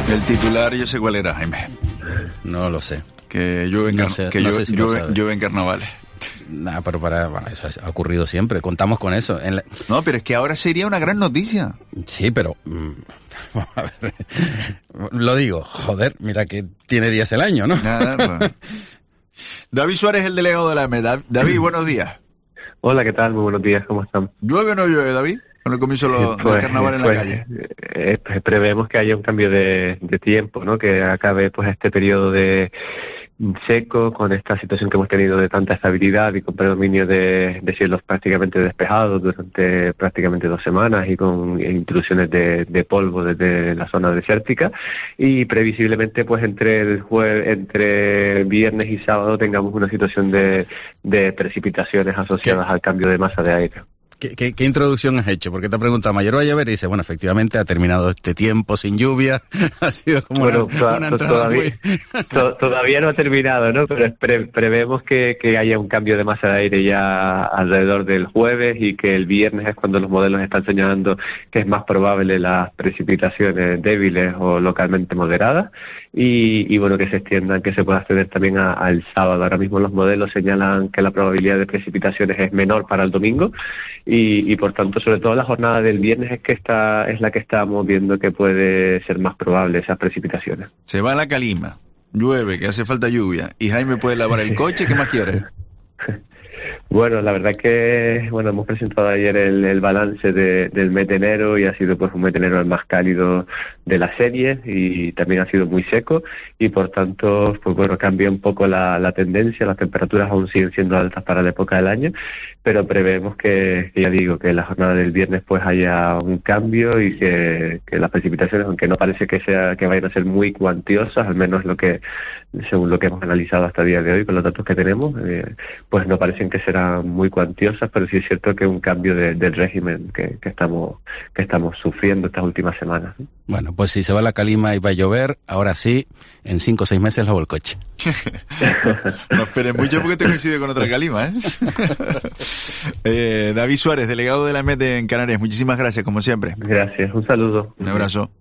El titular yo sé cuál era, Jaime. No lo sé. Que llueve en carnavales. Nah, pero bueno, eso ha ocurrido siempre. Contamos con eso. No, pero es que ahora sería una gran noticia. Sí, pero... a ver, lo digo, joder, mira que tiene días el año, ¿no? Pues. David Suárez, el delegado de la AME. David, buenos días. Hola, ¿qué tal? Muy buenos días, ¿cómo están? ¿Llueve o no llueve, David? Con el comienzo del carnaval en la calle. Prevemos que haya un cambio de tiempo, ¿no? Que acabe pues este periodo de seco, con esta situación que hemos tenido de tanta estabilidad y con predominio de cielos prácticamente despejados durante prácticamente 2 semanas y con intrusiones de polvo desde la zona desértica, y previsiblemente pues entre viernes y sábado tengamos una situación de precipitaciones asociadas al cambio de masa de aire. ¿Qué introducción has hecho? Porque te pregunta, ¿mayor va a llover? Y dice, bueno, efectivamente ha terminado este tiempo sin lluvia. Ha sido como una entrada todavía no ha terminado, ¿no? Pero prevemos que haya un cambio de masa de aire ya alrededor del jueves, y que el viernes es cuando los modelos están señalando que es más probable las precipitaciones débiles o localmente moderadas, y bueno, que se extiendan, que se pueda acceder también al sábado. Ahora mismo los modelos señalan que la probabilidad de precipitaciones es menor para el domingo, y por tanto, sobre todo la jornada del viernes es la que estamos viendo que puede ser más probable esas precipitaciones. Se va la calima, llueve, que hace falta lluvia, y Jaime puede lavar el coche, ¿qué más quiere? Bueno, la verdad que hemos presentado ayer el balance del mes de enero, y ha sido pues un mes de enero el más cálido de la serie, y también ha sido muy seco, y por tanto pues cambia un poco la tendencia. Las temperaturas aún siguen siendo altas para la época del año, pero prevemos que ya digo, que en la jornada del viernes pues haya un cambio, y que las precipitaciones, aunque no parece que vayan a ser muy cuantiosas, al menos según lo que hemos analizado hasta el día de hoy con los datos que tenemos, pues no parecen que serán muy cuantiosas, pero sí es cierto que un cambio del régimen que estamos sufriendo estas últimas semanas. Bueno, pues si se va la calima y va a llover, ahora sí, en 5 o 6 meses lavo el coche. No esperes mucho porque te coincide con otra calima, David Suárez, delegado de la AME en Canarias, muchísimas gracias, como siempre. Gracias, un saludo. Un abrazo.